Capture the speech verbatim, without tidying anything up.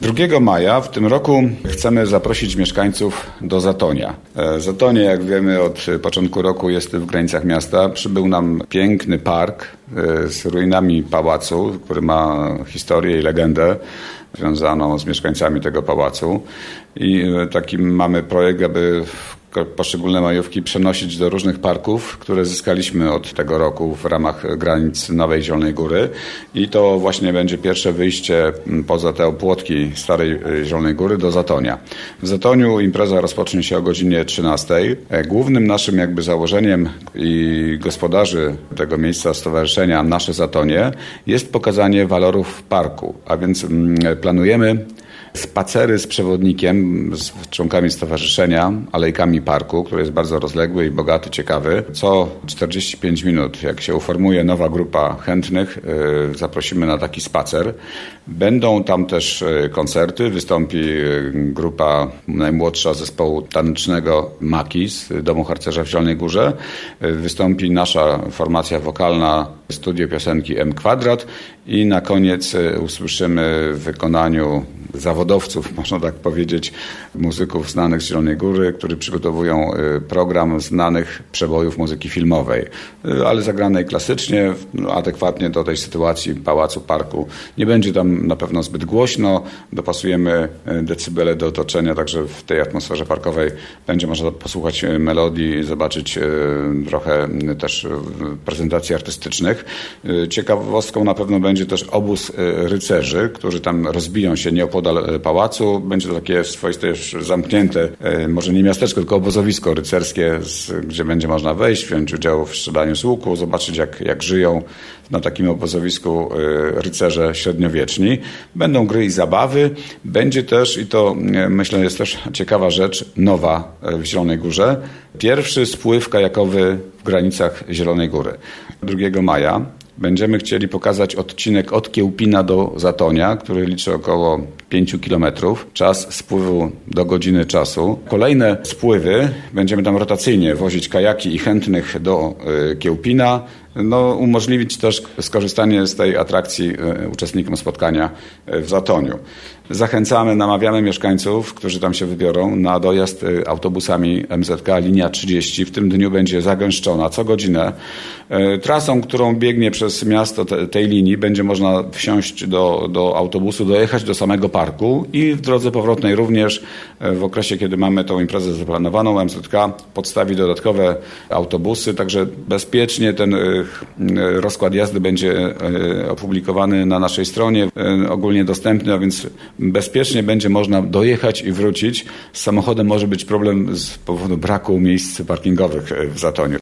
drugiego maja w tym roku chcemy zaprosić mieszkańców do Zatonia. Zatonie, jak wiemy, od początku roku jest w granicach miasta. Przybył nam piękny park z ruinami pałacu, który ma historię i legendę związaną z mieszkańcami tego pałacu. I taki mamy projekt, aby poszczególne majówki przenosić do różnych parków, które zyskaliśmy od tego roku w ramach granic Nowej Zielonej Góry. I to właśnie będzie pierwsze wyjście poza te opłotki Starej Zielonej Góry do Zatonia. W Zatoniu impreza rozpocznie się o godzinie trzynastej. Głównym naszym jakby założeniem i gospodarzy tego miejsca stowarzyszenia Nasze Zatonie jest pokazanie walorów parku, a więc planujemy spacery z przewodnikiem, z członkami stowarzyszenia, alejkami parku, który jest bardzo rozległy i bogaty, ciekawy. Co czterdzieści pięć minut, jak się uformuje nowa grupa chętnych, zaprosimy na taki spacer. Będą tam też koncerty, wystąpi grupa najmłodsza zespołu tanecznego Maki z Domu Harcerza w Zielonej Górze. Wystąpi nasza formacja wokalna Studio Piosenki M Kwadrat i na koniec usłyszymy w wykonaniu zawodowców, można tak powiedzieć, muzyków znanych z Zielonej Góry, którzy przygotowują program znanych przebojów muzyki filmowej, ale zagranej klasycznie, adekwatnie do tej sytuacji pałacu, parku. Nie będzie tam na pewno zbyt głośno, dopasujemy decybele do otoczenia, także w tej atmosferze parkowej będzie można posłuchać melodii, zobaczyć trochę też prezentacji artystycznych. Ciekawostką na pewno będzie też obóz rycerzy, którzy tam rozbiją się nieopodal pałacu. Będzie to takie swoiste już zamknięte, może nie miasteczko, tylko obozowisko rycerskie, gdzie będzie można wejść, wziąć udział w strzelaniu z łuku, zobaczyć jak, jak żyją na takim obozowisku rycerze średniowieczni. Będą gry i zabawy. Będzie też, i to myślę jest też ciekawa rzecz, nowa w Zielonej Górze, pierwszy spływ kajakowy w granicach Zielonej Góry. drugiego maja będziemy chcieli pokazać odcinek od Kiełpina do Zatonia, który liczy około pięć kilometrów. Czas spływu do godziny czasu. Kolejne spływy będziemy tam rotacyjnie wozić kajaki i chętnych do y, Kiełpina. No, umożliwić też skorzystanie z tej atrakcji y, uczestnikom spotkania w Zatoniu. Zachęcamy, namawiamy mieszkańców, którzy tam się wybiorą, na dojazd y, autobusami M Z K linia trzydzieści. W tym dniu będzie zagęszczona co godzinę. Y, trasą, którą biegnie przez miasto te, tej linii, będzie można wsiąść do, do autobusu, dojechać do samego parku i w drodze powrotnej również y, w okresie, kiedy mamy tą imprezę zaplanowaną, M Z K podstawi dodatkowe autobusy, także bezpiecznie ten y, rozkład jazdy będzie opublikowany na naszej stronie, ogólnie dostępny, a więc bezpiecznie będzie można dojechać i wrócić. Z samochodem może być problem z powodu braku miejsc parkingowych w Zatoniu.